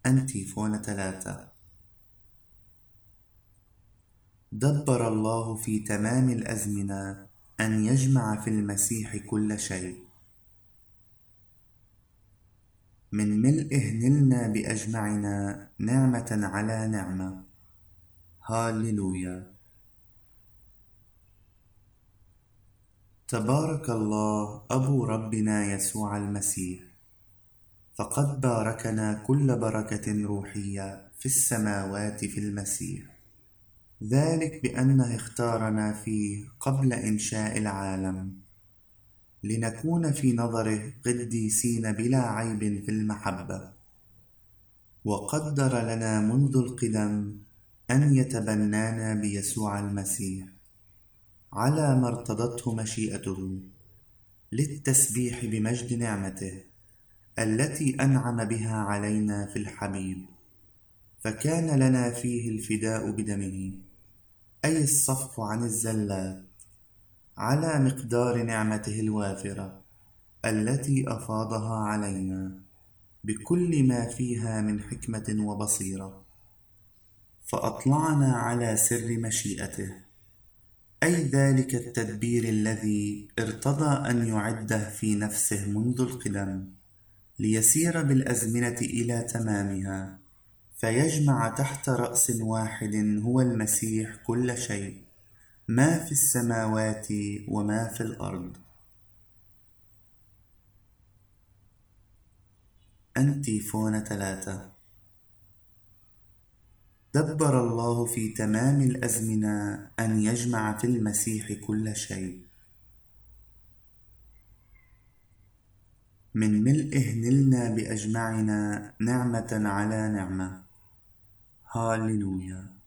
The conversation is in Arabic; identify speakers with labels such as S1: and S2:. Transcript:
S1: أنتيفون 3. دبر الله في تمام الأزمنة أن يجمع في المسيح كل شيء. من ملئه نلنا بأجمعنا نعمة على نعمة. هاليلويا. تبارك الله أبو ربنا يسوع المسيح، فقد باركنا كل بركة روحية في السماوات في المسيح، ذلك بأنه اختارنا فيه قبل إنشاء العالم لنكون في نظره قديسين بلا عيب في المحبة، وقدر لنا منذ القدم أن يتبنانا بيسوع المسيح على ما ارتضته مشيئته للتسبيح بمجد نعمته التي أنعم بها علينا في الحبيب، فكان لنا فيه الفداء بدمه، أي الصفح عن الزلات على مقدار نعمته الوافرة التي أفاضها علينا بكل ما فيها من حكمة وبصيرة، فأطلعنا على سر مشيئته، أي ذلك التدبير الذي ارتضى أن يعده في نفسه منذ القدم ليسير بالأزمنة إلى تمامها، فيجمع تحت رأس واحد هو المسيح كل شيء، ما في السماوات وما في الأرض. أنتيفون 3. دبر الله في تمام الأزمنة أن يجمع في المسيح كل شيء. من ملئه نلنا بأجمعنا نعمة على نعمة. هاليلويا.